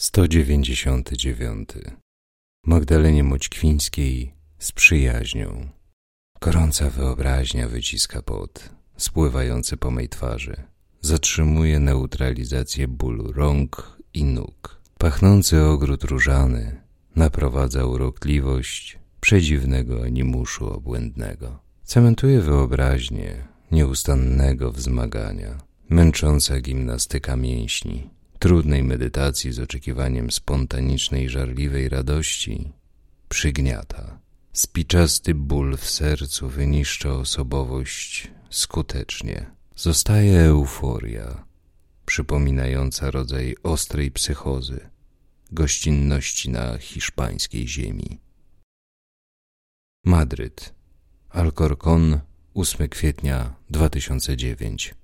199. Magdalenie Moćkwińskiej z przyjaźnią. Gorąca wyobraźnia wyciska pot spływający po mej twarzy. Zatrzymuje neutralizację bólu rąk i nóg. Pachnący ogród różany naprowadza urokliwość przedziwnego animuszu obłędnego. Cementuje wyobraźnię nieustannego wzmagania. Męcząca gimnastyka mięśni, trudnej medytacji z oczekiwaniem spontanicznej, żarliwej radości przygniata. Spiczasty ból w sercu wyniszcza osobowość skutecznie. Zostaje euforia, przypominająca rodzaj ostrej psychozy, gościnności na hiszpańskiej ziemi. Madryt, Alcorcón, 8 kwietnia 2009.